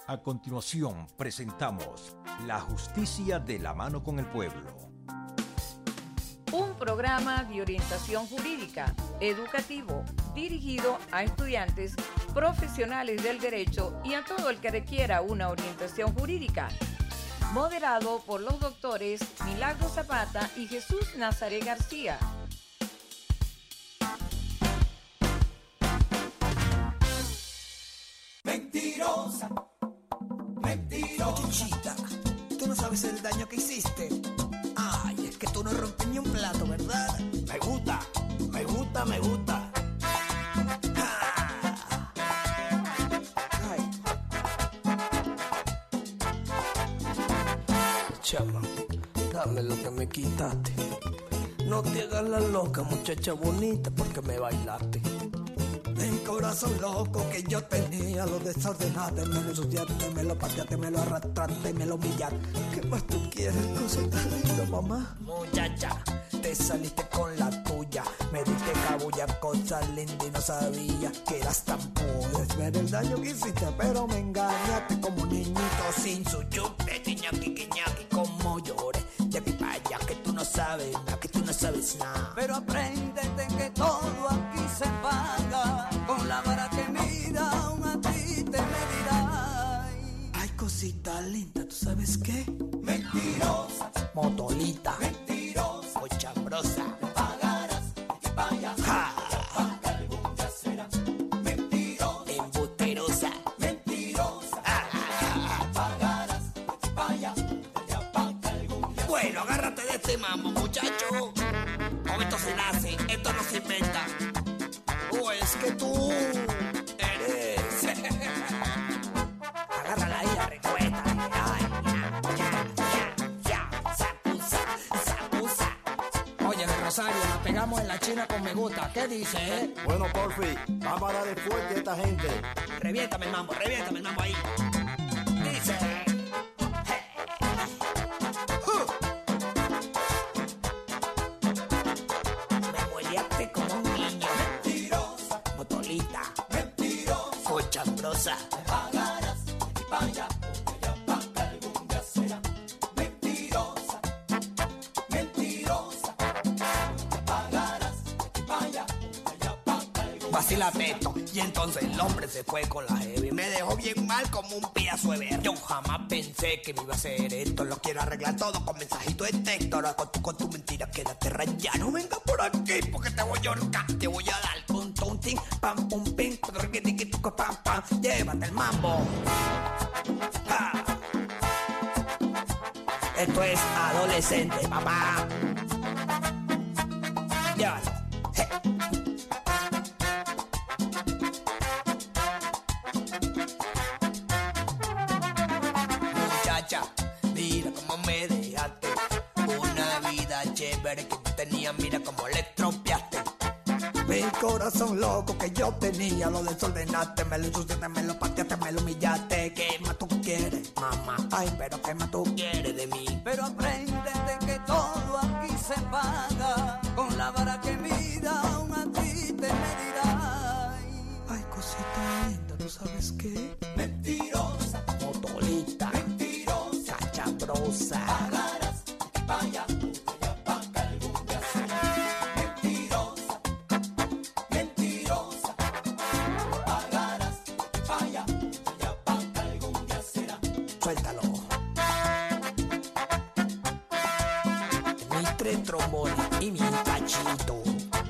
A continuación, presentamos La Justicia de la mano con el pueblo. Un programa de orientación jurídica, educativo, dirigido a estudiantes, profesionales del derecho y a todo el que requiera una orientación jurídica. Moderado por los doctores Milagro Zapata y Jesús Nazaret García. Mentirosa, mentirosa. Chichita, tú no sabes el daño que hiciste. Ay, es que tú no rompes ni un plato, ¿verdad? Me gusta, me gusta, me gusta. Ay. Chama, dame lo que me quitaste. No te hagas la loca, muchacha bonita, porque me bailaste. El corazón loco que yo tenía, lo desordenaste, me lo ensuciaste, me lo pateaste, me lo arrastraste, me lo humillaste. ¿Qué más tú quieres, cosa tan linda, mamá? Muchacha, te saliste con la tuya. Me diste cabulla, cosa linda y no sabía que eras tan pura. Puedes ver el daño que hiciste, pero me engañaste como un niñito Sin su chupe, quiñaki, quiñaki, como lloré. De aquí para allá, que tú no sabes nada, que tú no sabes nada. Pero apréndete que todo aquí se paga. Con la vara que mira, aún a ti te medirá. Ay, cosita linda, ¿tú sabes qué? Mentirosa, Motolita, mentirosa, cochambrosa. pagarás y vaya. Ja, Paga algún día será. Mentirosa, embusterosa. mentirosa, pagarás y vaya. Ya paga algún día. Bueno, agárrate de este mambo, muchacho. Con esto se nace, esto no se inventa. O es que tú eres. Agárrala ahí, recuesta. Ay, ya, sacusa. Oye, de Rosario, nos pegamos en la China con me gusta. ¿Qué dice, Bueno, Porfi, vamos a darle fuerte a esta gente. Reviéntame el mambo ahí. Dice. Me mueleaste como un niño. Mentirosa, Motolita, mentirosa, cochambrosa. pagarás y vaya. Ya paga algún día será. Mentirosa, mentirosa, pagarás y vaya. Ya paga algún día. Vacila peto. Y entonces el hombre se fue con la heavy. Me dejó bien mal como un piazo de ver. Yo jamás pensé que me iba a hacer esto. Lo quiero arreglar todo con mensajito de texto. Ahora con tu mentira quédate rayado. No venga por aquí porque te voy a ahorcar. Te voy a dar con tontín, pam, pum, pim, pam, pam. Llévate el mambo. Ja. Esto es adolescente, papá. Llévalo. Je. Muchacha, mira cómo me dejaste. Una vida chévere que tú tenías, mira cómo le estropeaste. El corazón loco que yo tenía, lo desordenaste, me lo ensuciaste, me lo pateaste, me lo humillaste. ¿Qué más tú quieres, mamá? Ay, pero qué más tú. ¿Quieres de mí? Pero apréndete que todo aquí se paga. Con la vara que mira, aún a ti te medirá. Ay, cosita linda, ¿tú sabes qué? Mentirosa, Motolita, mentirosa, cachambrosa. pagarás y vaya. Ya paga algún día será. Mentirosa, mentirosa, pagarás y vaya. Ya paga algún día será. Suéltalo. Mis tres trombones y mi cachito.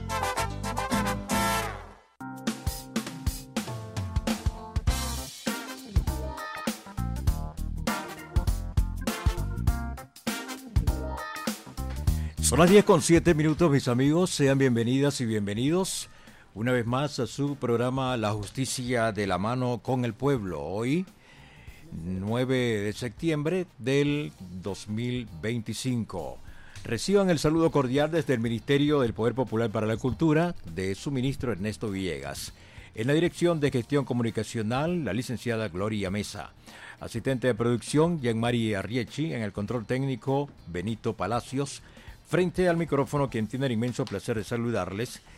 Son las 10:07, mis amigos. Sean bienvenidas y bienvenidos una vez más a su programa La Justicia de la mano con el pueblo. Hoy, 9 de septiembre del 2025. Reciban el saludo cordial desde el Ministerio del Poder Popular para la Cultura de su ministro Ernesto Villegas. En la dirección de gestión comunicacional, la licenciada Gloria Mesa. Asistente de producción, Jean-Marie Arriechi. En el control técnico, Benito Palacios. Frente al micrófono, quien tiene el inmenso placer de saludarles,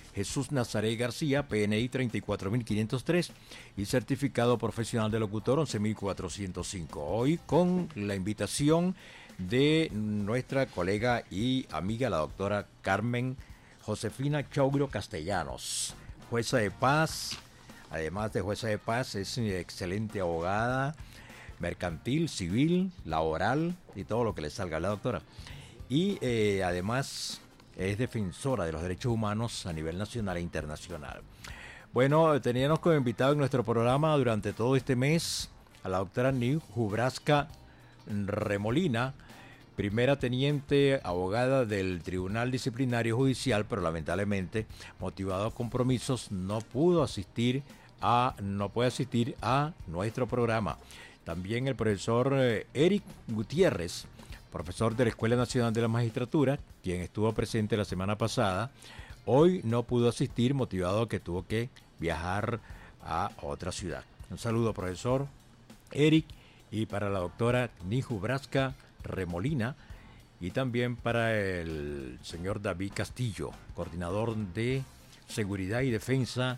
Jesús Nazaré García, PNI 34503 y certificado profesional de locutor 11405. Hoy con la invitación de nuestra colega y amiga, la doctora Carmen Josefina Chaugro Castellanos, jueza de paz. Además de jueza de paz, es una excelente abogada mercantil, civil, laboral y todo lo que le salga a la doctora. Y además es defensora de los derechos humanos a nivel nacional e internacional. Bueno, teníamos como invitado en nuestro programa durante todo este mes a la doctora Nijubraska Remolina, primera teniente abogada del Tribunal Disciplinario Judicial, pero lamentablemente, motivado a compromisos, no puede asistir a nuestro programa. También el profesor Eric Gutiérrez, profesor de la Escuela Nacional de la Magistratura, quien estuvo presente la semana pasada, hoy no pudo asistir, motivado a que tuvo que viajar a otra ciudad. Un saludo, profesor Eric, y para la doctora Nijubraska Remolina, y también para el señor David Castillo, coordinador de Seguridad y Defensa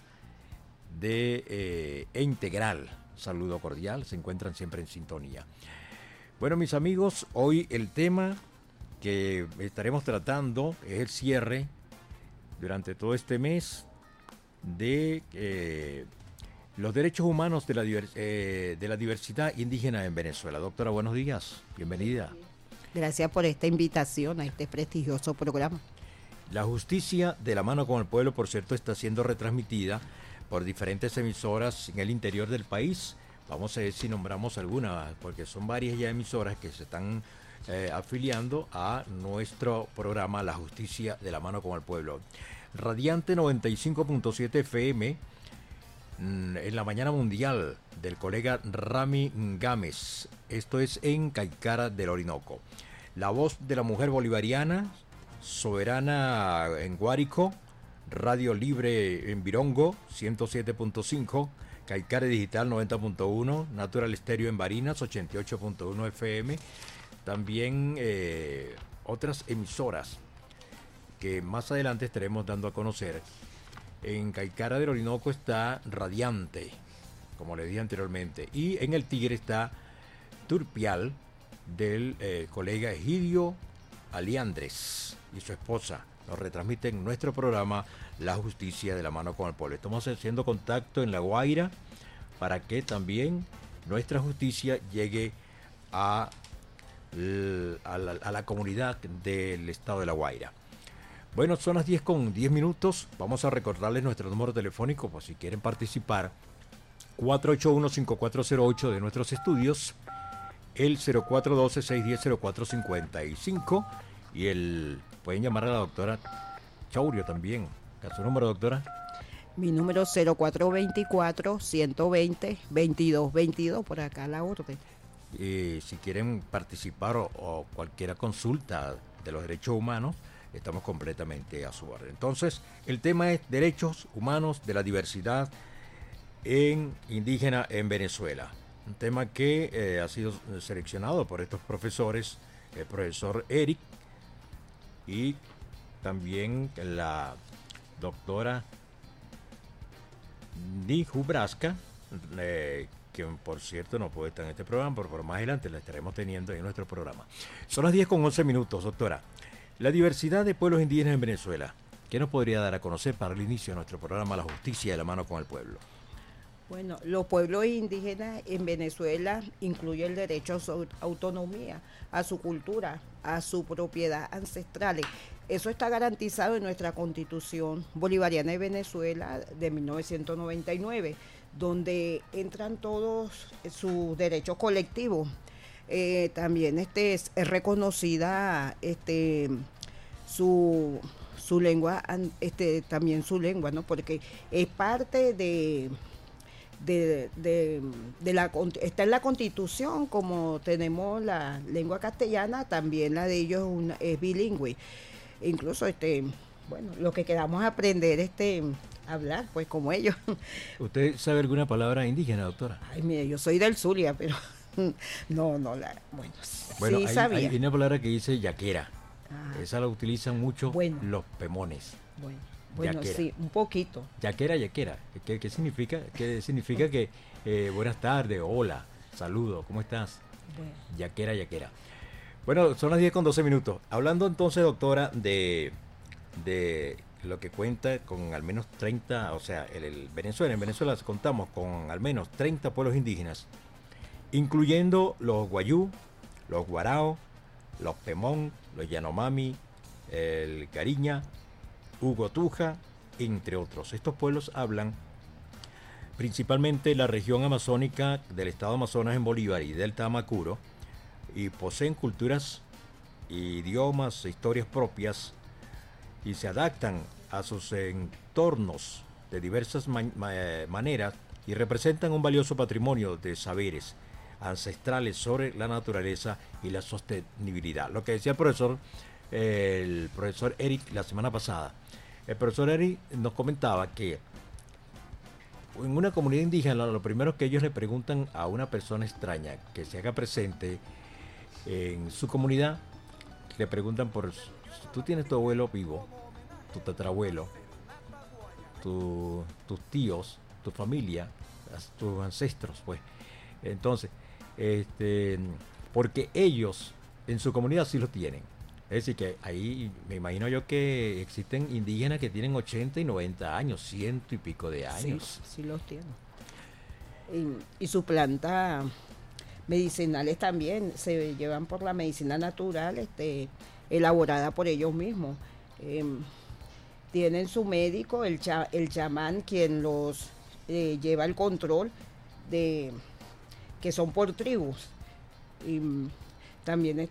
de Integral. Saludo cordial, se encuentran siempre en sintonía. Bueno, mis amigos, hoy el tema que estaremos tratando es el cierre durante todo este mes de los derechos humanos de la diversidad indígena en Venezuela. Doctora, buenos días, bienvenida. Gracias por esta invitación a este prestigioso programa. La justicia de la mano con el pueblo, por cierto, está siendo retransmitida por diferentes emisoras en el interior del país. Vamos a ver si nombramos algunas, porque son varias ya emisoras que se están afiliando a nuestro programa La Justicia de la Mano con el Pueblo. Radiante 95.7 FM, en la mañana mundial del colega Rami Gámez. Esto es en Caicara del Orinoco. La Voz de la Mujer Bolivariana, Soberana en Guárico, Radio Libre en Virongo, 107.5, Caicara Digital 90.1, Natural Stereo en Barinas, 88.1 FM. También otras emisoras que más adelante estaremos dando a conocer. En Caicara del Orinoco está Radiante, como les dije anteriormente, y en el Tigre está Turpial del colega Egidio Aliandres y su esposa. Nos retransmiten nuestro programa La Justicia de la Mano con el Pueblo. Estamos haciendo contacto en La Guaira para que también nuestra justicia llegue a la comunidad del estado de La Guaira. Bueno, son las 10:10. Vamos a recordarles nuestro número telefónico por si quieren participar. 481-5408 de nuestros estudios, el 0412-610-0455 y pueden llamar a la doctora Chaurio también. ¿A su número, doctora? Mi número 0424-120-2222, por acá a la orden. Si quieren participar o cualquier consulta de los derechos humanos, estamos completamente a su orden. Entonces, el tema es derechos humanos de la diversidad indígena en Venezuela. Un tema que ha sido seleccionado por estos profesores, el profesor Eric y también la doctora Nijubraska, quien por cierto no puede estar en este programa, pero por más adelante la estaremos teniendo en nuestro programa. Son las 10:11, doctora. La diversidad de pueblos indígenas en Venezuela. ¿Qué nos podría dar a conocer para el inicio de nuestro programa La Justicia de la Mano con el Pueblo? Bueno, los pueblos indígenas en Venezuela incluyen el derecho a su autonomía, a su cultura, a su propiedad ancestrales. Eso está garantizado en nuestra Constitución Bolivariana de Venezuela de 1999, donde entran todos sus derechos colectivos. También es reconocida su lengua, también su lengua, ¿no? Porque es parte está en la Constitución, como tenemos la lengua castellana, también la de ellos es bilingüe. Incluso lo que queramos aprender hablar, pues como ellos. ¿Usted sabe alguna palabra indígena, doctora? Ay, mire, yo soy del Zulia, pero bueno, sí sabía. Hay una palabra que dice yaquera. Esa la utilizan mucho los pemones. Bueno, Bueno, Yaquera. sí, un poquito. Yaquera, yaquera. ¿Qué significa? ¿Qué significa que buenas tardes, hola, saludo, ¿cómo estás? Bueno. Yaquera, yaquera. Bueno, son las 10:12. Hablando entonces, doctora, de lo que cuenta con al menos 30, o sea, Venezuela. En Venezuela contamos con al menos 30 pueblos indígenas, incluyendo los guayú, los guarao, los pemón, los yanomami, el cariña, Hugotuja, entre otros. Estos pueblos hablan principalmente la región amazónica del estado Amazonas en Bolívar y Delta Amacuro, y poseen culturas, idiomas, historias propias, y se adaptan a sus entornos de diversas maneras y representan un valioso patrimonio de saberes ancestrales sobre la naturaleza y la sostenibilidad. Lo que decía el profesor Eric la semana pasada. El profesor Eric nos comentaba que en una comunidad indígena lo primero que ellos le preguntan a una persona extraña que se haga presente en su comunidad, le preguntan por si tú tienes tu abuelo vivo, tu tatarabuelo, tus tíos, tu familia, tus ancestros, pues. Entonces, porque ellos en su comunidad sí lo tienen. Es decir, que ahí me imagino yo que existen indígenas que tienen 80 y 90 años, 100 y pico de años. Sí los tienen. Y su planta medicinales también se llevan por la medicina natural, elaborada por ellos mismos. Tienen su médico, el chamán, quien los lleva el control de que son por tribus. Y también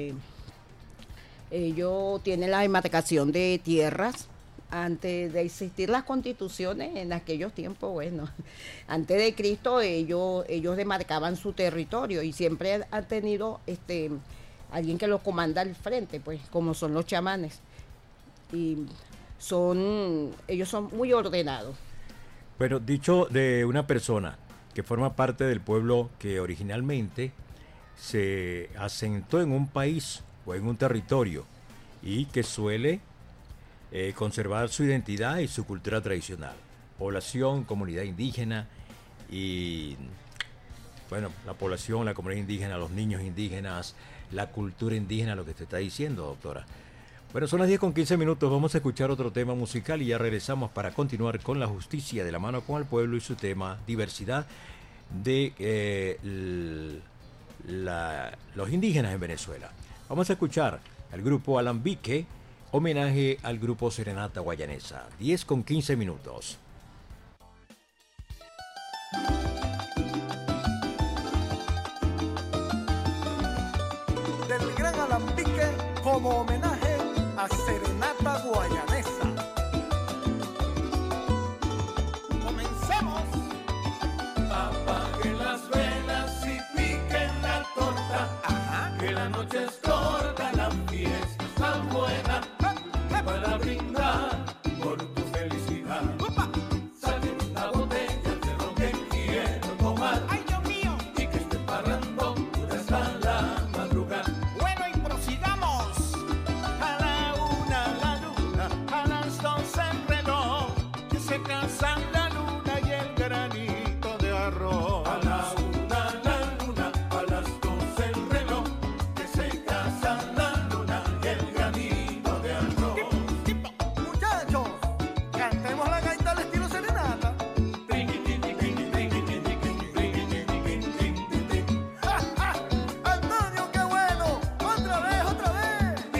ellos tienen la demarcación de tierras. Antes de existir las constituciones en aquellos tiempos, bueno, antes de Cristo ellos demarcaban su territorio y siempre han tenido alguien que los comanda al frente, pues, como son los chamanes. Y ellos son muy ordenados. Bueno, dicho de una persona que forma parte del pueblo que originalmente se asentó en un país o en un territorio y que suele conservar su identidad y su cultura tradicional. Población, comunidad indígena y, bueno, la población, la comunidad indígena, los niños indígenas, la cultura indígena, lo que te está diciendo, doctora. Bueno, son las 10:15. Vamos a escuchar otro tema musical y ya regresamos para continuar con la justicia de la mano con el pueblo y su tema diversidad de los indígenas en Venezuela. Vamos a escuchar al grupo Alambique, homenaje al grupo Serenata Guayanesa. 10:15. Del gran Alambique como homenaje a Serenata Guayanesa. ¡Comencemos! Apaguen las velas y piquen la torta. Ajá. Que la noche es corta, la fiesta es tan buena. Para brindar por tu felicidad. Sale una botella de lo que quiero tomar. ¡Ay, Dios mío! Y que esté parrando hasta la madrugada. Bueno, y prosigamos. A la una la luna, a las 12 el reloj, que se casan la luna y el granito de arroz. A la una la luna, a las 12 el reloj, que se casan la luna y el granito de arroz. Muchachos, cantemos la gaita al estilo Serenata. ¡Ja, ja! Antonio, qué bueno. Otra vez.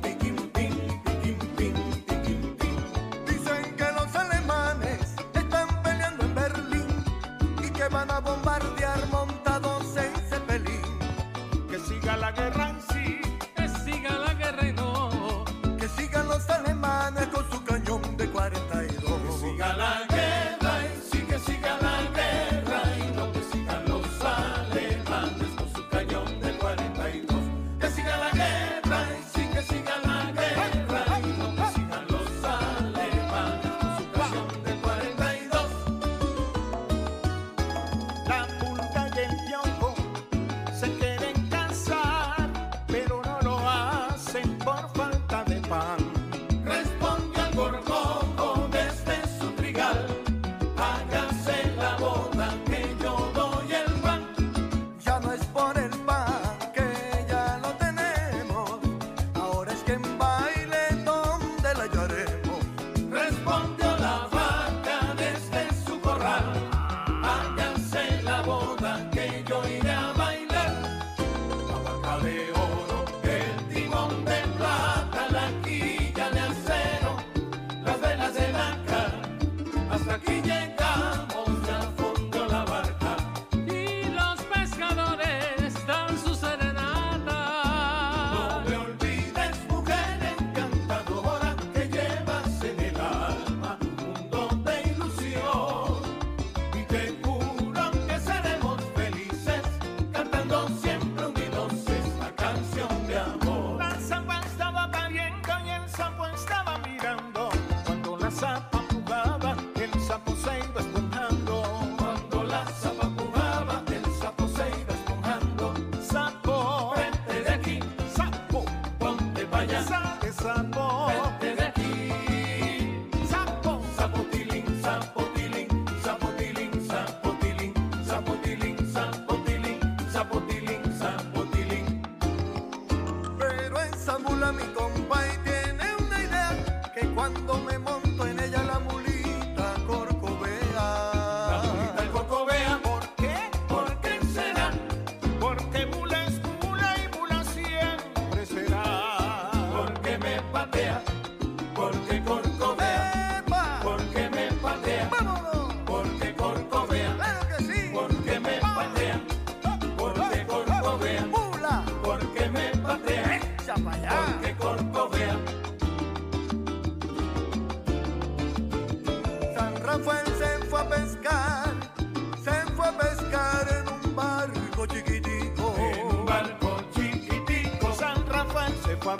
Dicen que los alemanes están peleando en Berlín y que van a bombardear montados en Zeppelin. Que siga la guerra en sí, que siga la guerra y no. Que sigan los alemanes con su cañón de 42. Que siga la guerra y sí, que siga la guerra y no que sigan los alemanes con su cañón de 42. Que siga la guerra y sí, que siga la guerra y no que sigan los alemanes con su cañón de 42. La pulga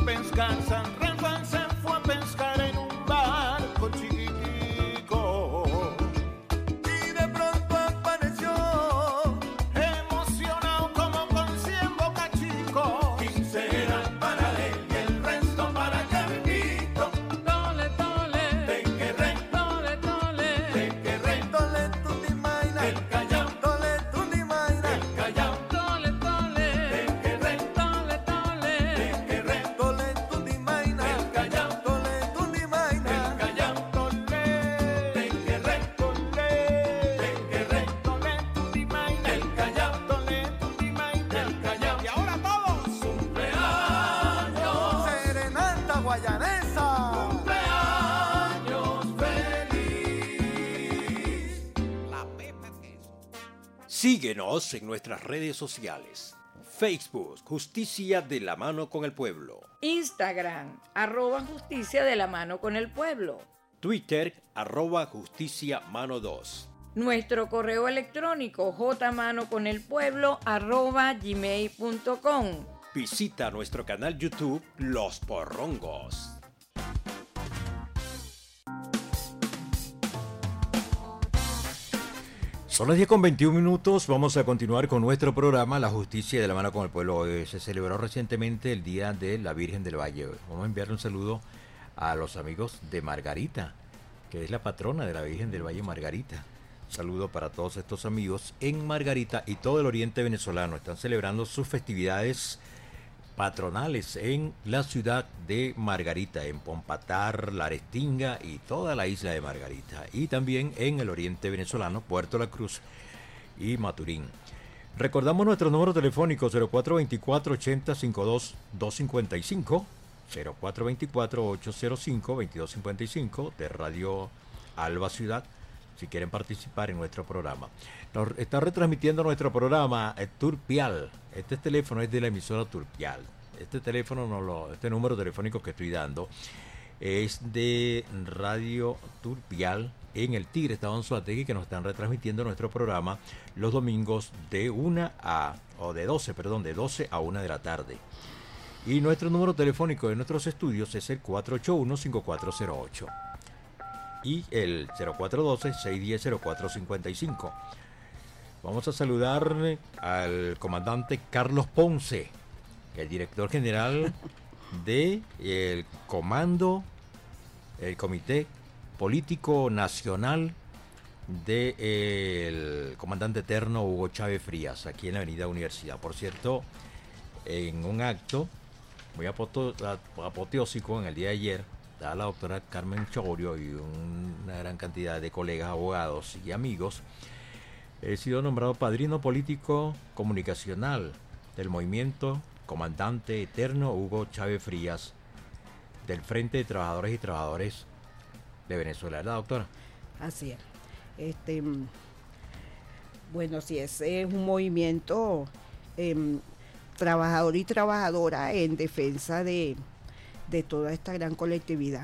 pescar, San Rafael se fue a pescar en un barco chiquitico. Y de pronto apareció, emocionado como con 100 bocachicos. 15 eran para él y el resto para Carlito. Tole, tole, Tequerré, tole, tole, tequerré, tole tuti maina, el Callao, tole tuti maina, el Callao, tole, tole, tequerré, tole, tole, tequerré, tole tuti maina, el Callao, tole tuti maina, el Callao, Tole, tequerré, tole, tequerré, tole, tuti maina, el Callao, tole, tuti maina, el Callao. y ahora todos. Cumpleaños, serenata guayanesa. Cumpleaños feliz. La pepa queso. Síguenos en nuestras redes sociales. Facebook, Justicia de la Mano con el Pueblo. Instagram, @justicia de la mano con el pueblo. Twitter, @Justicia Mano 2. Nuestro correo electrónico jmanoconelpueblo@gmail.com. Visita nuestro canal YouTube Los Porrongos. Son las 10:21. Vamos a continuar con nuestro programa La Justicia de la Mano con el Pueblo. Se celebró recientemente el Día de la Virgen del Valle. Vamos a enviarle un saludo a los amigos de Margarita, que es la patrona de la Virgen del Valle, Margarita. Saludo para todos estos amigos en Margarita y todo el oriente venezolano. Están celebrando sus festividades patronales en la ciudad de Margarita, en Pompatar, La Restinga y toda la isla de Margarita. Y también en el oriente venezolano, Puerto La Cruz y Maturín. Recordamos nuestro número telefónico 0424-8052-255, 0424-805-2255 de Radio Alba Ciudad, si quieren participar en nuestro programa. Nos está retransmitiendo nuestro programa Turpial. Este teléfono es de la emisora Turpial. Este teléfono, este número telefónico que estoy dando es de Radio Turpial en el Tigre, Estado Anzoátegui, que nos están retransmitiendo nuestro programa los domingos de 12 a 1 de la tarde. Y nuestro número telefónico de nuestros estudios es el 481-5408 y el 0412-610-0455. Vamos a saludar al comandante Carlos Ponce, que es el director general del Comité Político Nacional del comandante eterno Hugo Chávez Frías, aquí en la Avenida Universidad. Por cierto, en un acto muy apoteósico en el día de ayer, da la doctora Carmen Chorio y una gran cantidad de colegas, abogados y amigos, he sido nombrado padrino político comunicacional del movimiento Comandante Eterno Hugo Chávez Frías del Frente de Trabajadores y Trabajadores de Venezuela, ¿verdad, doctora? Así es. Bueno, sí, ese es un movimiento trabajador y trabajadora en defensa de toda esta gran colectividad.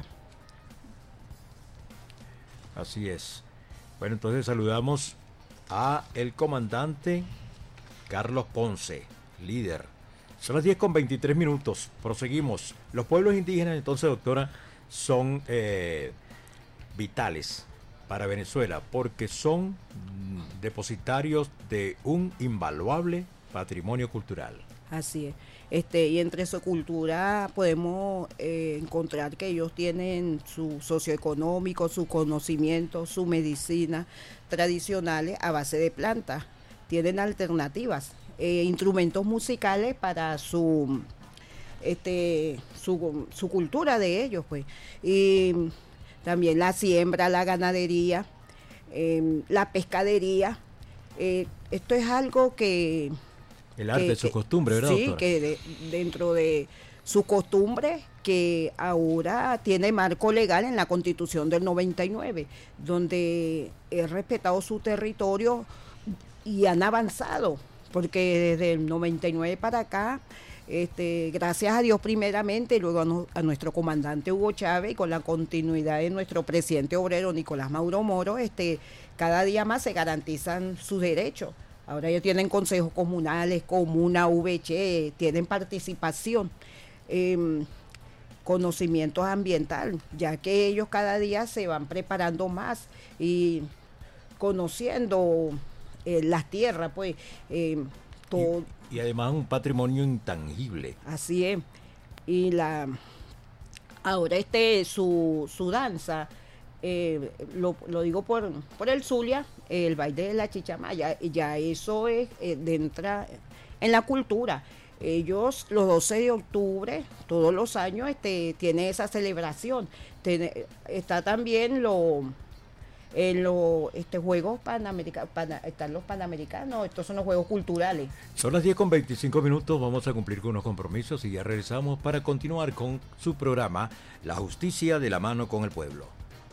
Así es. Bueno, entonces saludamos a el comandante Carlos Ponce, líder. Son las 10:23. Proseguimos. Los pueblos indígenas, entonces, doctora, son vitales para Venezuela porque son depositarios de un invaluable patrimonio cultural. Así es. Y entre su cultura podemos encontrar que ellos tienen su socioeconómico, su conocimiento, su medicina tradicionales a base de plantas. Tienen alternativas, instrumentos musicales para su cultura de ellos, pues. Y también la siembra, la ganadería, la pescadería. Esto es algo que... El arte de su costumbre, ¿verdad, sí, doctora? que dentro de su costumbre, que ahora tiene marco legal en la Constitución del 99, donde es respetado su territorio y han avanzado, porque desde el 99 para acá, gracias a Dios primeramente, y luego a nuestro comandante Hugo Chávez, y con la continuidad de nuestro presidente obrero Nicolás Maduro Moro, cada día más se garantizan sus derechos. Ahora ellos tienen consejos comunales, comuna, VC, tienen participación. conocimientos ambiental, ya que ellos cada día se van preparando más y conociendo las tierras, pues todo. Y además un patrimonio intangible. Así es. Y ahora su danza, lo digo por el Zulia, el baile de la chichamaya, ya eso es entra en la cultura. Ellos los 12 de octubre, todos los años, tiene esa celebración. Está también en los Juegos Panamericanos, están los Panamericanos, estos son los Juegos Culturales. Son las 10:25, vamos a cumplir con unos compromisos y ya regresamos para continuar con su programa La Justicia de la Mano con el Pueblo.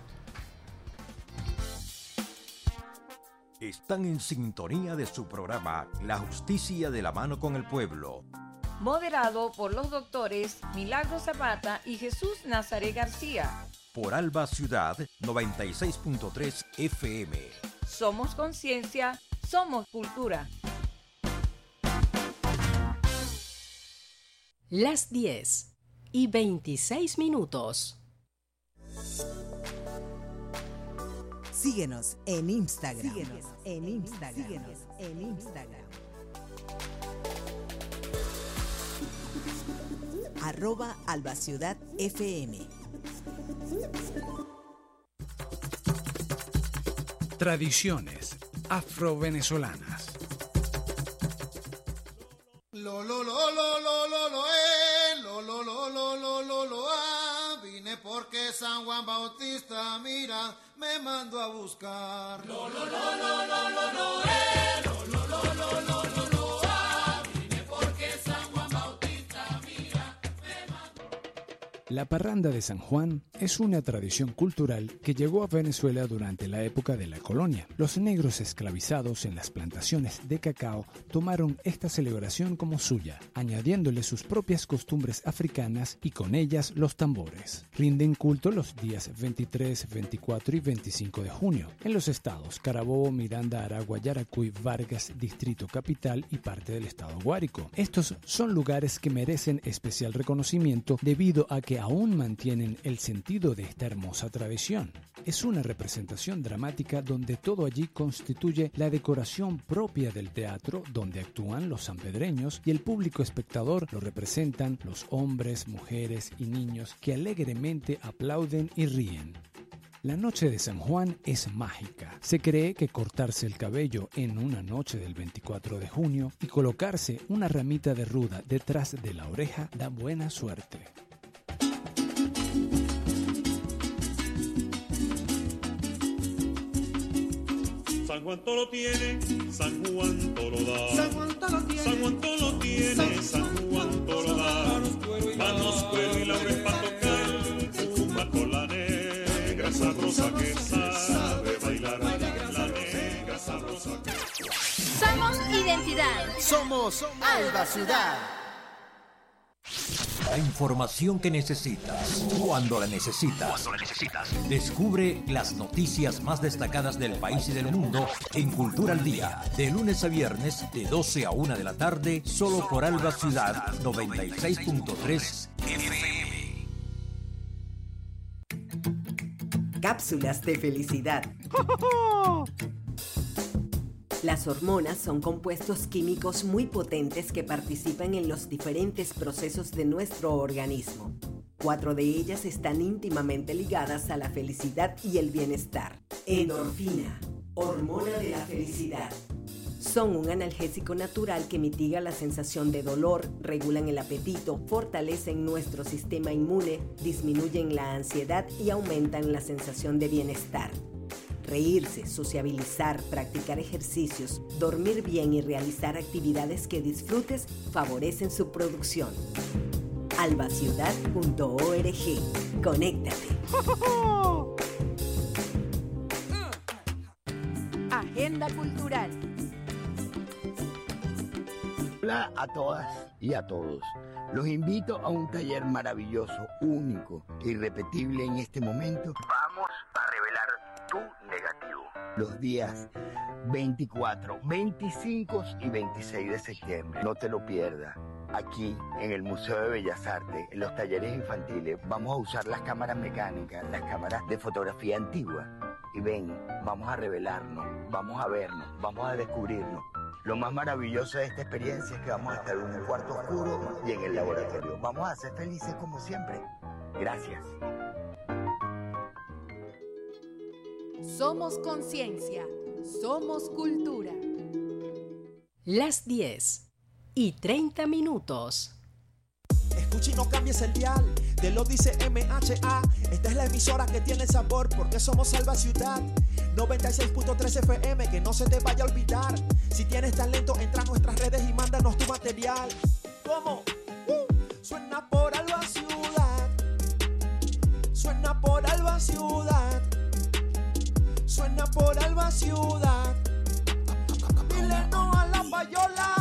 Están en sintonía de su programa La Justicia de la Mano con el Pueblo. Moderado por los doctores Milagro Zapata y Jesús Nazaret García. Por Alba Ciudad 96.3 FM. Somos conciencia, somos cultura. Las 10:26. Síguenos en Instagram. @AlbaCiudadFM. Tradiciones afrovenezolanas. Vine porque San Juan Bautista, mira, me mandó a buscar. Vine porque San Juan Bautista, mira, me mandó. La parranda de San Juan es una tradición cultural que llegó a Venezuela durante la época de la colonia. Los negros esclavizados en las plantaciones de cacao tomaron esta celebración como suya, añadiéndole sus propias costumbres africanas y con ellas los tambores. Rinden culto los días 23, 24 y 25 de junio en los estados Carabobo, Miranda, Aragua, Yaracuy, Vargas, Distrito Capital y parte del estado Guárico. Estos son lugares que merecen especial reconocimiento debido a que aún mantienen el sentido de esta hermosa tradición. Es una representación dramática donde todo allí constituye la decoración propia del teatro, donde actúan los sanpedreños y el público espectador lo representan los hombres, mujeres y niños que alegremente aplauden y ríen. La noche de San Juan es mágica. Se cree que cortarse el cabello en una noche del 24 de junio y colocarse una ramita de ruda detrás de la oreja da buena suerte. San Juan todo lo tiene, San Juan todo lo da. San Juan todo lo tiene, San Juan todo lo tiene, San Juan todo lo da. Manos, cuero y laurel para tocar, fuma con la negra sabrosa que sabe bailar. La negra sabrosa que Somos identidad. Somos Alba Ciudad. La información que necesitas, cuando la necesitas. Descubre las noticias más destacadas del país y del mundo en Cultura al Día, de lunes a viernes, de 12 a 1 de la tarde, solo por Alba Ciudad 96.3 FM. Cápsulas de felicidad. Las hormonas son compuestos químicos muy potentes que participan en los diferentes procesos de nuestro organismo. 4 de ellas están íntimamente ligadas a la felicidad y el bienestar. Endorfina, hormona de la felicidad. Son un analgésico natural que mitiga la sensación de dolor, regulan el apetito, fortalecen nuestro sistema inmune, disminuyen la ansiedad y aumentan la sensación de bienestar. Reírse, sociabilizar, practicar ejercicios, dormir bien y realizar actividades que disfrutes favorecen su producción. albaciudad.org. Conéctate. Agenda cultural. Hola a todas y a todos. Los invito a un taller maravilloso, único e irrepetible en este momento. Vamos a revelar tu negativo. Los días 24, 25 y 26 de septiembre. No te lo pierdas. Aquí, en el Museo de Bellas Artes, en los talleres infantiles, vamos a usar las cámaras mecánicas, las cámaras de fotografía antigua. Y ven, vamos a revelarnos, vamos a vernos, vamos a descubrirnos. Lo más maravilloso de esta experiencia es que vamos a estar en un cuarto oscuro y en el laboratorio. Vamos a ser felices como siempre. Gracias. Somos conciencia, somos cultura. Las 10:30. Escucha y no cambies el dial, te lo dice MHA. Esta es la emisora que tiene sabor porque somos Salva Ciudad. 96.3 FM, que no se te vaya a olvidar. Si tienes talento, entra a nuestras redes y mándanos tu material. ¿Cómo? Suena por Alba Ciudad. Suena por Alba Ciudad. Suena por Alba Ciudad. Dile no a la payola.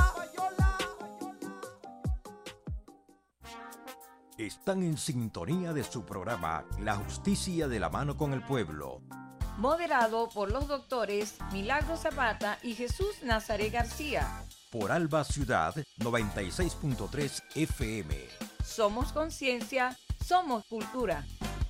Están en sintonía de su programa La Justicia de la Mano con el Pueblo. Moderado por los doctores Milagro Zapata y Jesús Nazaret García. Por Alba Ciudad 96.3 FM. Somos conciencia, somos cultura.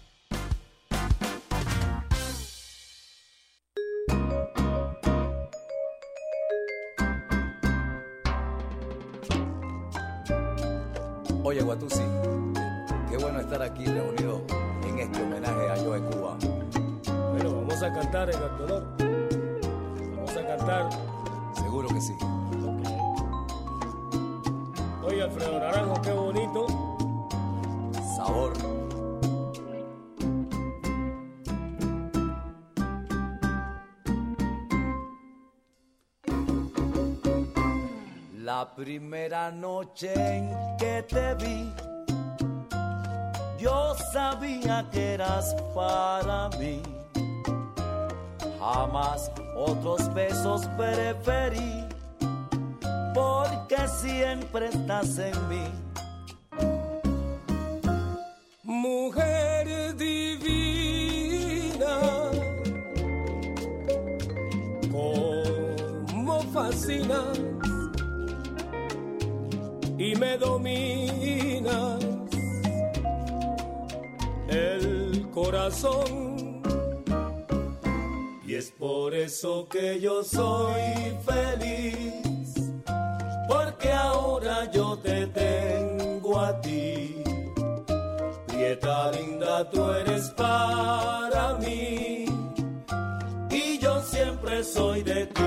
Oye, Guatusi, qué bueno estar aquí reunidos en este homenaje a Joe Cuba. Bueno, vamos a cantar en el dolor. Vamos a cantar. Seguro que sí. Okay. Oye, Alfredo Naranjo, qué bonito. Sabor. La primera noche en que te vi, yo sabía que eras para mí. Jamás otros besos preferí, porque siempre estás en mí. Mujer divina, cómo fascinas y me dominas el corazón, y es por eso que yo soy feliz, porque ahora yo te tengo a ti. Prieta linda, tú eres para mí, y yo siempre soy de ti.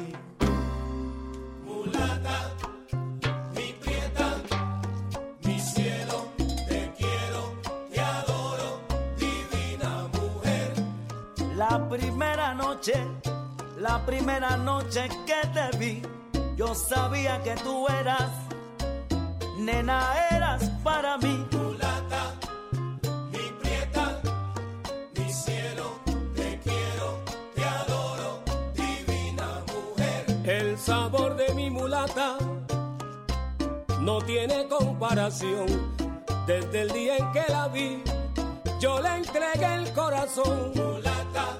La primera noche que te vi, yo sabía que tú eras, nena, eras para mí. Mulata, mi prieta, mi cielo, te quiero, te adoro, divina mujer. El sabor de mi mulata no tiene comparación. Desde el día en que la vi, yo le entregué el corazón. Mulata,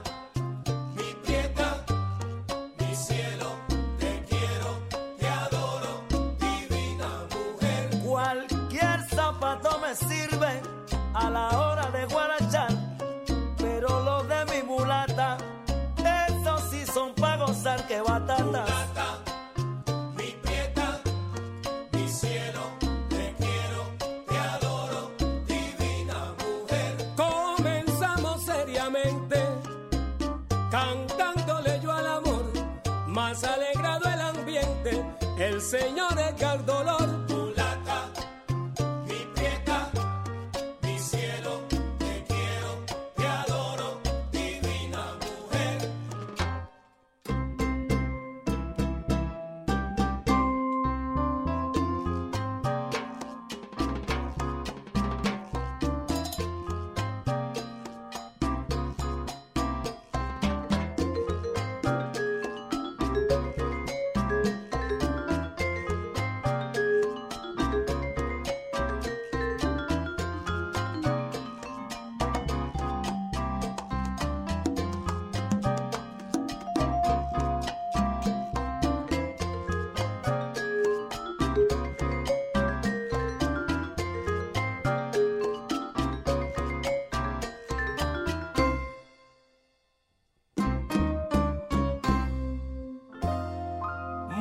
sirve a la hora de guarachar, pero lo de mi mulata, eso sí son pa' gozar que batata. Mulata, mi prieta, mi cielo, te quiero, te adoro, divina mujer. Comenzamos seriamente, cantándole yo al amor, más alegrado el ambiente, el señor Edgar Dolor.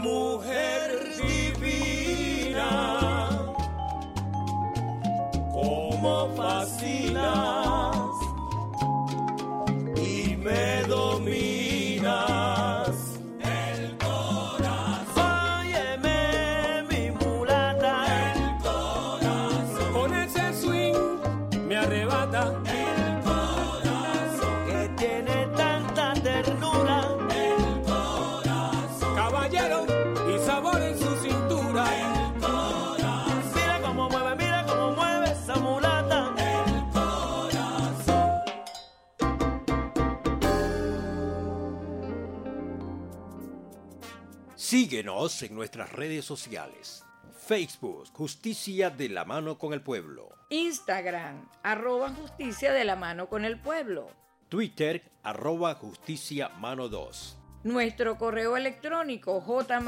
mujer divina, cómo fascinas y me dominas el corazón. Óyeme, mi mulata, el corazón. Con ese swing me arrebata el corazón, que tiene tanta ternura. El corazón, caballero y sabor en su cintura. El corazón, mira cómo mueve esa mulata. El corazón. Síguenos en nuestras redes sociales. Facebook, Justicia de la Mano con el Pueblo. Instagram, @Justicia de la Mano con el Pueblo. Twitter, @Justicia Mano 2. Nuestro correo electrónico,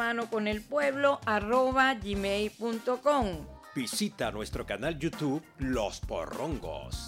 jmanoconelpueblo@gmail.com. Visita nuestro canal YouTube Los Porrongos.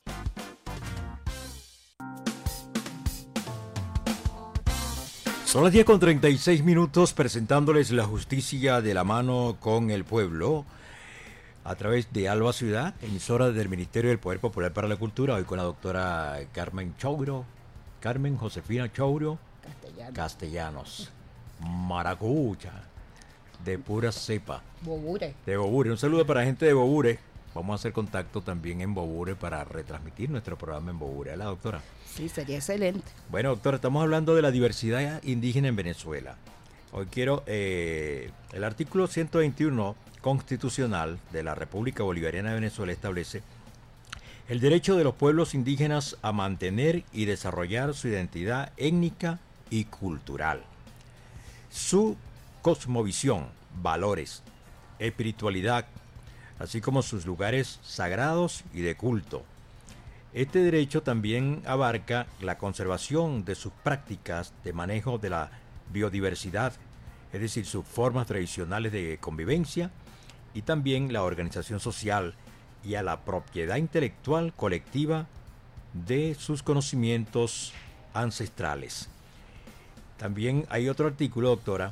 Son las 10:36 presentándoles la Justicia de la Mano con el Pueblo a través de Alba Ciudad, emisora del Ministerio del Poder Popular para la Cultura, hoy con la doctora Carmen Josefina Chouro Castellanos, maracucha, de pura cepa. Bobure. De Bobure. Un saludo para la gente de Bobure. Vamos a hacer contacto también en Bobure para retransmitir nuestro programa en Bobure. ¿La doctora? Sí, sería excelente. Bueno, doctora, estamos hablando de la diversidad indígena en Venezuela. Hoy quiero el artículo 121 constitucional de la República Bolivariana de Venezuela establece el derecho de los pueblos indígenas a mantener y desarrollar su identidad étnica y cultural, su cosmovisión, valores, espiritualidad, así como sus lugares sagrados y de culto. Este derecho también abarca la conservación de sus prácticas de manejo de la biodiversidad, es decir, sus formas tradicionales de convivencia, y también la organización social y a la propiedad intelectual colectiva de sus conocimientos ancestrales. También hay otro artículo, doctora,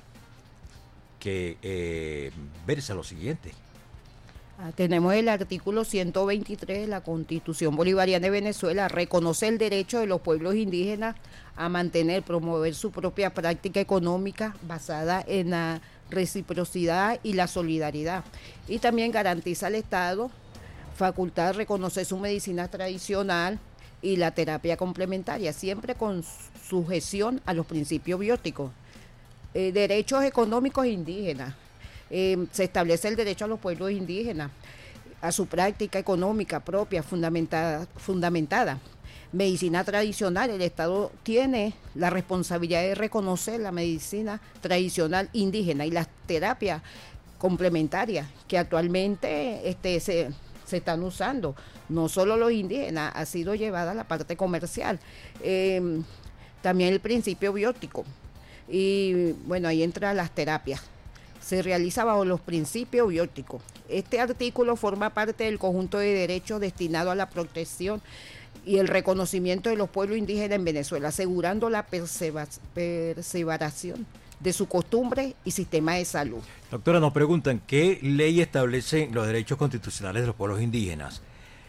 que versa lo siguiente. Tenemos el artículo 123 de la Constitución Bolivariana de Venezuela. Reconoce el derecho de los pueblos indígenas a mantener, promover su propia práctica económica basada en la reciprocidad y la solidaridad. Y también garantiza al Estado facultad de reconocer su medicina tradicional y la terapia complementaria, siempre con sujeción a los principios bióticos. Derechos económicos indígenas. Se establece el derecho a los pueblos indígenas a su práctica económica propia, fundamentada. Medicina tradicional, el Estado tiene la responsabilidad de reconocer la medicina tradicional indígena y las terapias complementarias que actualmente se están usando. No solo los indígenas, ha sido llevada a la parte comercial. También el principio biótico. Y bueno, ahí entran las terapias. Se realiza bajo los principios bióticos. Este artículo forma parte del conjunto de derechos destinado a la protección y el reconocimiento de los pueblos indígenas en Venezuela, asegurando la perseveración de su costumbre y sistema de salud. Doctora, nos preguntan, ¿qué ley establece los derechos constitucionales de los pueblos indígenas?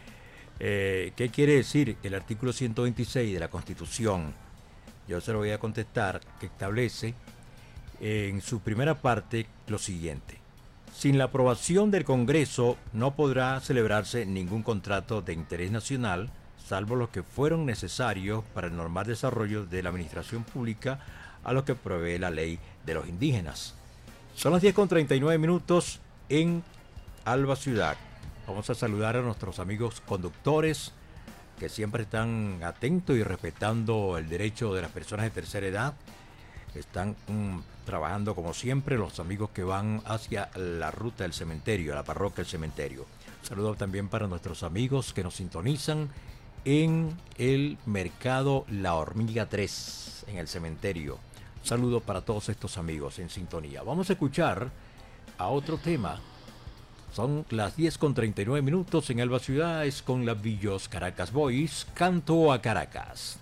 ¿Qué quiere decir el artículo 126 de la Constitución? Yo se lo voy a contestar, que establece en su primera parte lo siguiente: sin la aprobación del Congreso no podrá celebrarse ningún contrato de interés nacional, salvo los que fueron necesarios para el normal desarrollo de la administración pública a los que provee la ley de los indígenas. Son las 10:39 en Alba Ciudad. Vamos a saludar a nuestros amigos conductores que siempre están atentos y respetando el derecho de las personas de tercera edad. Están trabajando como siempre los amigos que van hacia la ruta del cementerio, la parroquia del cementerio. Saludo también para nuestros amigos que nos sintonizan en el mercado La Hormiga 3, en el cementerio. Saludo para todos estos amigos en sintonía. Vamos a escuchar a otro tema. Son las 10:39 en Alba Ciudad, es con la Villos Caracas Boys, Canto a Caracas.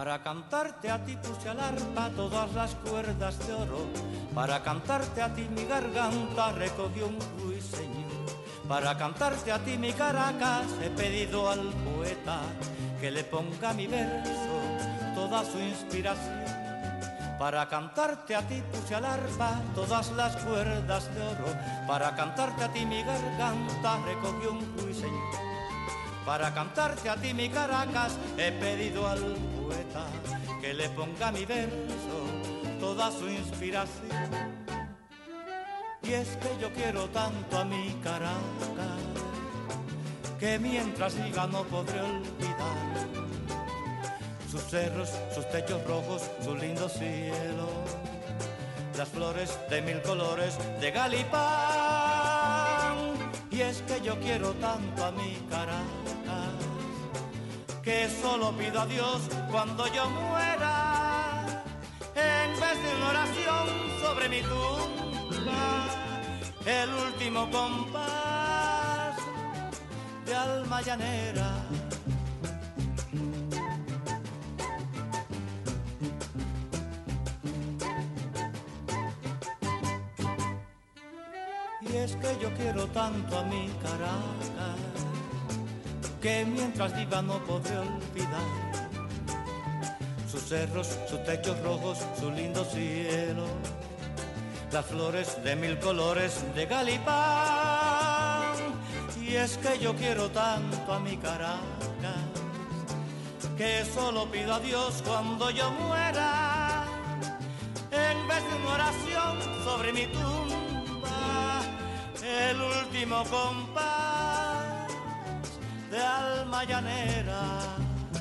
Para cantarte a ti puse al arpa todas las cuerdas de oro. Para cantarte a ti mi garganta recogió un ruiseñor. Para cantarte a ti mi Caracas he pedido al poeta que le ponga a mi verso toda su inspiración. Para cantarte a ti puse al arpa todas las cuerdas de oro. Para cantarte a ti mi garganta recogió un ruiseñor. Para cantarte a ti mi Caracas he pedido al poeta que le ponga a mi verso toda su inspiración. Y es que yo quiero tanto a mi Caracas que mientras siga no podré olvidar sus cerros, sus techos rojos, su lindo cielo, las flores de mil colores de Galipán. Y es que yo quiero tanto a mi Caracas que solo pido a Dios cuando yo muera, en vez de una oración sobre mi tumba, el último compás de alma llanera. Y es que yo quiero tanto a mi Caracas que mientras viva no podré olvidar sus cerros, sus techos rojos, su lindo cielo, las flores de mil colores de Galipán. Y es que yo quiero tanto a mi Caracas que solo pido a Dios cuando yo muera, en vez de una oración sobre mi tumba, el último compás de alma llanera.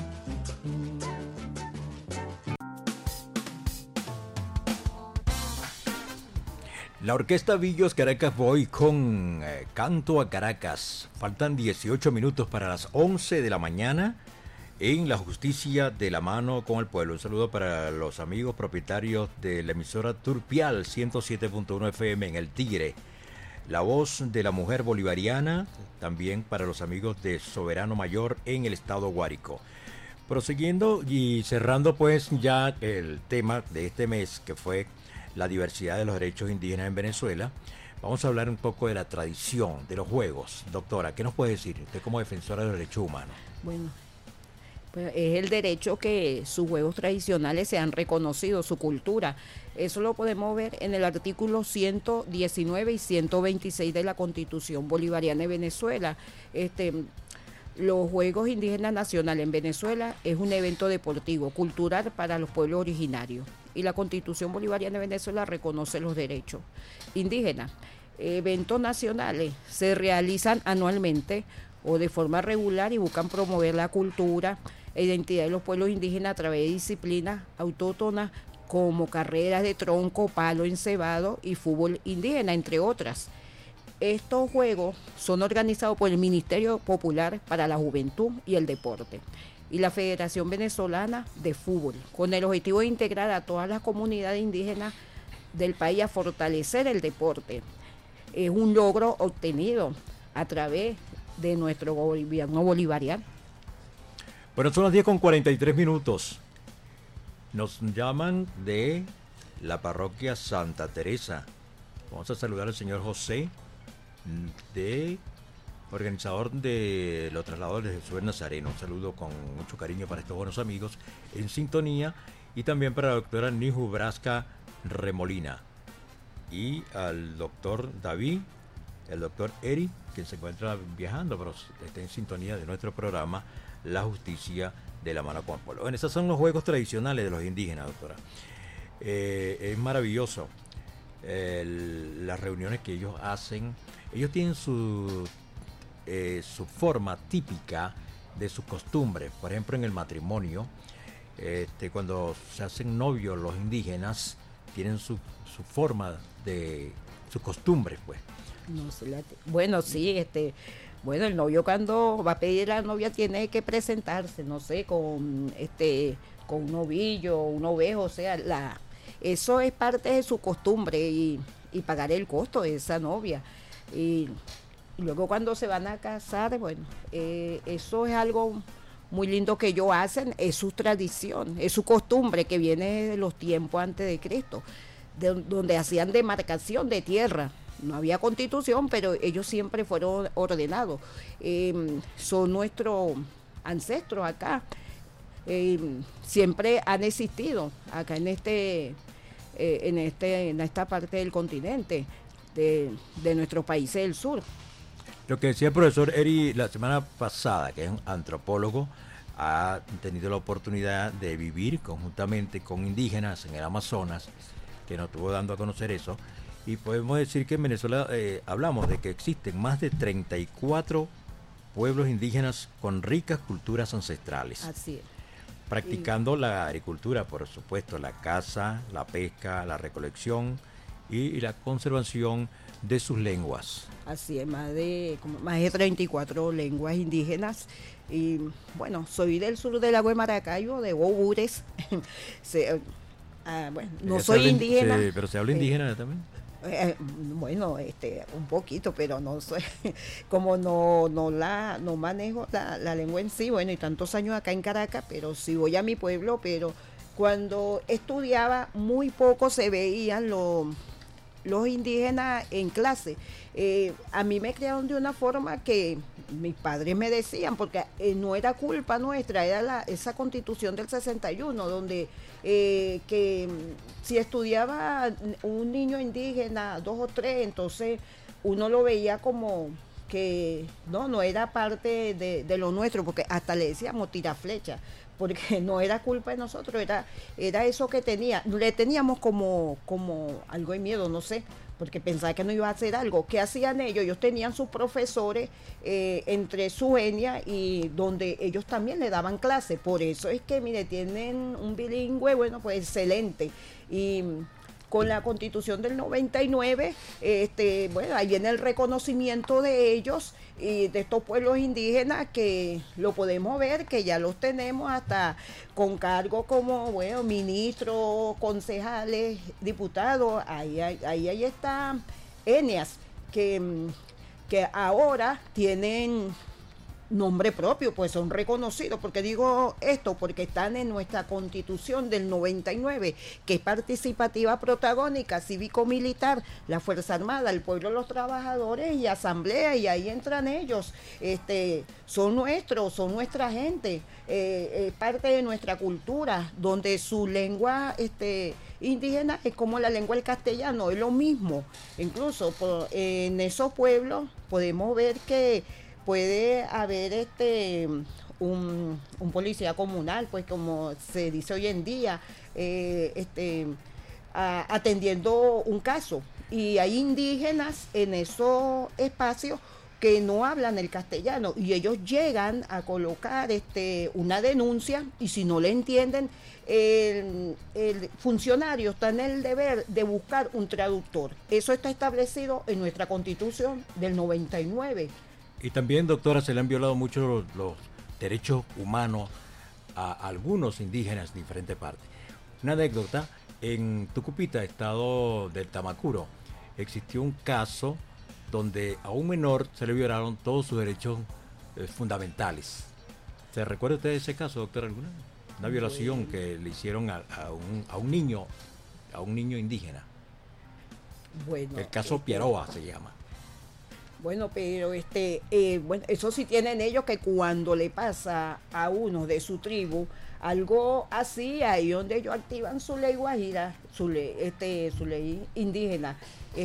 La orquesta Villos Caracas Boy con Canto a Caracas. Faltan 18 minutos para las 11 de la mañana en La Justicia de la Mano con el Pueblo. Un saludo para los amigos propietarios de la emisora Turpial 107.1 FM en El Tigre. La Voz de la Mujer Bolivariana, también para los amigos de Soberano Mayor en el estado Guárico. Prosiguiendo y cerrando pues ya el tema de este mes, que fue la diversidad de los derechos indígenas en Venezuela, vamos a hablar un poco de la tradición de los juegos. Doctora, ¿qué nos puede decir usted como defensora de los derechos humanos? Bueno, pues es el derecho que sus juegos tradicionales sean reconocidos, su cultura. Eso lo podemos ver en el artículo 119 y 126 de la Constitución Bolivariana de Venezuela. Los Juegos Indígenas Nacionales en Venezuela es un evento deportivo, cultural para los pueblos originarios. Y la Constitución Bolivariana de Venezuela reconoce los derechos indígenas. Eventos nacionales se realizan anualmente o de forma regular y buscan promover la cultura e identidad de los pueblos indígenas a través de disciplinas autóctonas como carreras de tronco, palo encebado y fútbol indígena, entre otras. Estos juegos son organizados por el Ministerio Popular para la Juventud y el Deporte y la Federación Venezolana de Fútbol, con el objetivo de integrar a todas las comunidades indígenas del país a fortalecer el deporte. Es un logro obtenido a través de nuestro gobierno bolivariano. Bueno, son las 10:43. Nos llaman de la parroquia Santa Teresa. Vamos a saludar al señor José, organizador de los trasladadores de Jesús Nazareno. Un saludo con mucho cariño para estos buenos amigos en sintonía, y también para la doctora Niju Brasca Remolina y al doctor David, el doctor Eri, que se encuentra viajando, pero está en sintonía de nuestro programa La Justicia de la Mano con el Pueblo. Bueno, esos son los juegos tradicionales de los indígenas, doctora. Es maravilloso las reuniones que ellos hacen. Ellos tienen su forma típica de sus costumbres. Por ejemplo, en el matrimonio, cuando se hacen novios los indígenas, tienen su forma de sus costumbres, pues. No sé, bueno, sí, bueno, el novio cuando va a pedir a la novia tiene que presentarse, no sé, con un novillo, un ovejo, o sea, eso es parte de su costumbre y pagar el costo de esa novia. Y luego cuando se van a casar, bueno, eso es algo muy lindo que ellos hacen, es su tradición, es su costumbre que viene de los tiempos antes de Cristo, donde hacían demarcación de tierra. No había constitución, pero ellos siempre fueron ordenados. Son nuestros ancestros acá. Siempre han existido acá en esta parte del continente, de nuestros países del sur. Lo que decía el profesor Eri la semana pasada, que es un antropólogo, ha tenido la oportunidad de vivir conjuntamente con indígenas en el Amazonas, que nos estuvo dando a conocer eso, y podemos decir que en Venezuela hablamos de que existen más de 34 pueblos indígenas con ricas culturas ancestrales. Así es. Practicando la agricultura, por supuesto, la caza, la pesca, la recolección y la conservación de sus lenguas. Así es, más de 34 lenguas indígenas. Y bueno, soy del sur del lago de Maracayo, de Bobures. No soy indígena. Pero se habla indígena también. Bueno, un poquito, pero no soy, como no manejo la lengua en sí, bueno, y tantos años acá en Caracas, pero sí voy a mi pueblo, pero cuando estudiaba muy poco se veían los indígenas en clase. A mí me crearon de una forma que mis padres me decían, porque no era culpa nuestra, era esa Constitución del 61, donde que si estudiaba un niño indígena, 2 o 3, entonces uno lo veía como que no era parte de lo nuestro, porque hasta le decíamos tiraflecha, porque no era culpa de nosotros, era eso que le teníamos como algo de miedo, no sé, porque pensaba que no iba a hacer algo. ¿Qué hacían ellos? Ellos tenían sus profesores entre su etnia y donde ellos también le daban clase. Por eso es que, mire, tienen un bilingüe, bueno, pues excelente. Y con la Constitución del 99, bueno, ahí viene el reconocimiento de ellos y de estos pueblos indígenas, que lo podemos ver, que ya los tenemos hasta con cargo como, bueno, ministros, concejales, diputados. Ahí está etnias que ahora tienen nombre propio, pues son reconocidos. Porque digo esto, porque están en nuestra Constitución del 99, que es participativa, protagónica, cívico-militar, la Fuerza Armada, el pueblo, los trabajadores y asamblea, y ahí entran ellos. Son nuestros, son nuestra gente, parte de nuestra cultura, donde su lengua indígena es como la lengua del castellano, es lo mismo. Incluso en esos pueblos podemos ver que puede haber un policía comunal, pues como se dice hoy en día, atendiendo un caso. Y hay indígenas en esos espacios que no hablan el castellano, y ellos llegan a colocar una denuncia, y si no le entienden, el funcionario está en el deber de buscar un traductor. Eso está establecido en nuestra Constitución del 99. Y también, doctora, se le han violado mucho los derechos humanos a algunos indígenas de diferentes partes. Una anécdota: en Tucupita, estado del Tamacuro, existió un caso donde a un menor se le violaron todos sus derechos fundamentales. ¿Se recuerda usted de ese caso, doctora, alguna? Una violación que le hicieron a un niño indígena. Bueno, el caso Piaroa se llama. Bueno, pero bueno, eso sí tienen ellos, que cuando le pasa a uno de su tribu algo así, ahí donde ellos activan su ley guajira, su ley indígena.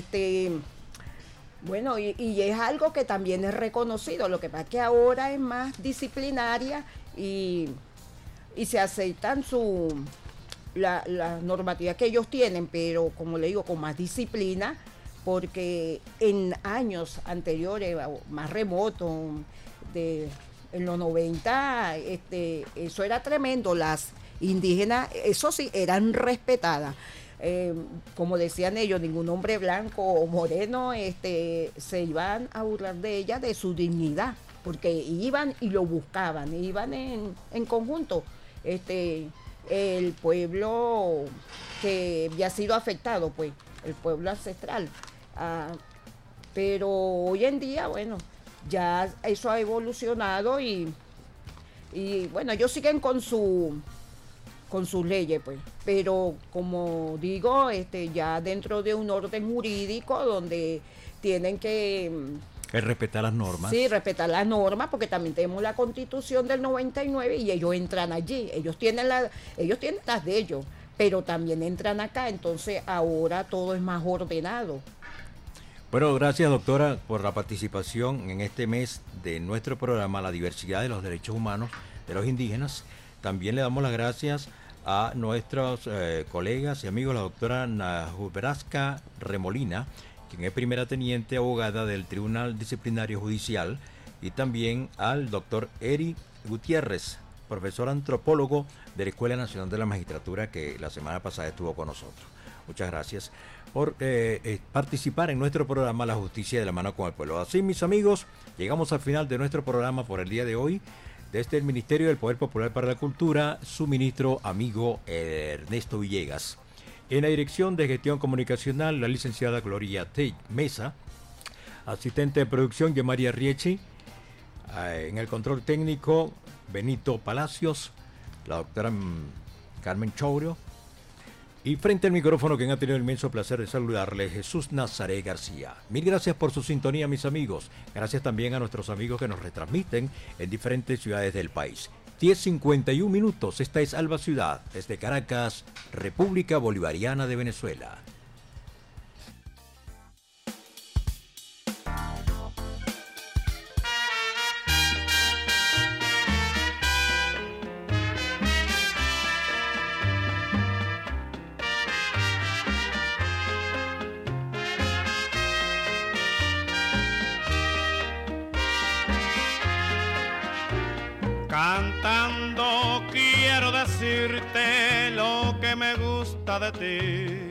Bueno, y es algo que también es reconocido. Lo que pasa es que ahora es más disciplinaria y se aceptan la normativa que ellos tienen, pero como le digo, con más disciplina, porque en años anteriores, más remotos, en los 90, eso era tremendo. Las indígenas, eso sí, eran respetadas. Como decían ellos, ningún hombre blanco o moreno se iban a burlar de ella, de su dignidad, porque iban y lo buscaban, iban en conjunto. El pueblo que había sido afectado, pues, el pueblo ancestral. Pero hoy en día, bueno, ya eso ha evolucionado y Y bueno, ellos siguen con sus leyes, pues. Pero como digo, ya dentro de un orden jurídico donde tienen que respetar las normas. Sí, respetar las normas, porque también tenemos la Constitución del 99 y ellos entran allí. Ellos tienen las de ellos, pero también entran acá, entonces ahora todo es más ordenado. Bueno, gracias, doctora, por la participación en este mes de nuestro programa La diversidad de los derechos humanos de los indígenas. También le damos las gracias a nuestros colegas y amigos, la doctora Najuberaska Remolina, quien es primera teniente abogada del Tribunal Disciplinario Judicial, y también al doctor Eri Gutiérrez, profesor antropólogo de la Escuela Nacional de la Magistratura, que la semana pasada estuvo con nosotros. Muchas gracias por participar en nuestro programa La Justicia de la Mano con el Pueblo. Así, mis amigos, llegamos al final de nuestro programa por el día de hoy. Desde el Ministerio del Poder Popular para la Cultura, su ministro amigo Ernesto Villegas. En la dirección de gestión comunicacional, la licenciada Gloria Mesa. Asistente de producción, Yemaria Riechi. En el control técnico, Benito Palacios. La doctora Carmen Chourio. Y frente al micrófono, quien ha tenido el inmenso placer de saludarle, Jesús Nazaré García. Mil gracias por su sintonía, mis amigos. Gracias también a nuestros amigos que nos retransmiten en diferentes ciudades del país. 10:51 minutos. Esta es Alba Ciudad, desde Caracas, República Bolivariana de Venezuela. Cantando quiero decirte lo que me gusta de ti,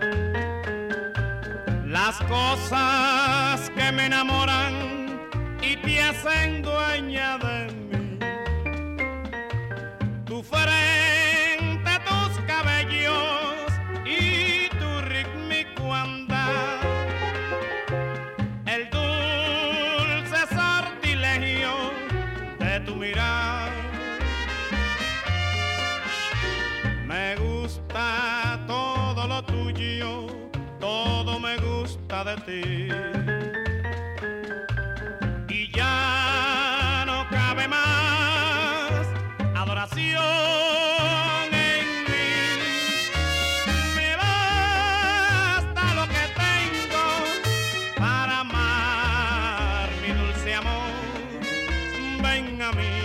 las cosas que me enamoran y te hacen dueña de mí. Tu frente, tus cabellos y tu rítmico andar, el dulce sortilegio de tu mirar. Me gusta todo lo tuyo, todo me gusta de ti. Y ya no cabe más adoración en mí. Me basta lo que tengo para amar mi dulce amor. Ven a mí,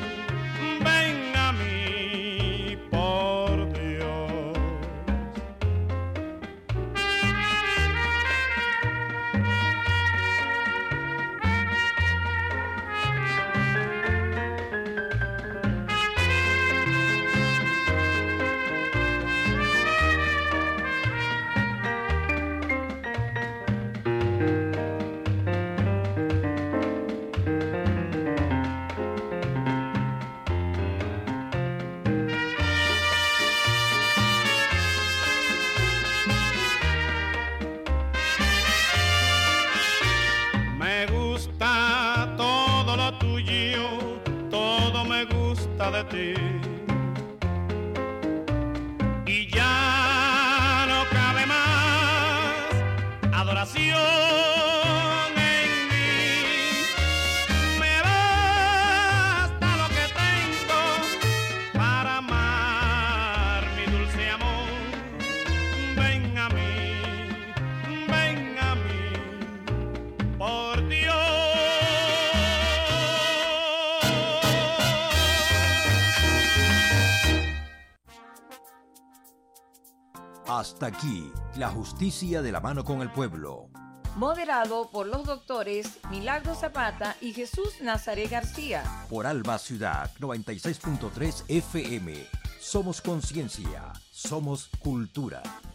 por Dios. Me gusta todo lo tuyo, todo me gusta de ti. Y ya no cabe más adoración en mí. Me basta lo que tengo para amar mi dulce amor. Ven a mí, por Dios. Hasta aquí, la justicia de la mano con el pueblo. Moderado por los doctores Milagro Zapata y Jesús Nazaré García. Por Alba Ciudad, 96.3 FM. Somos conciencia, somos cultura.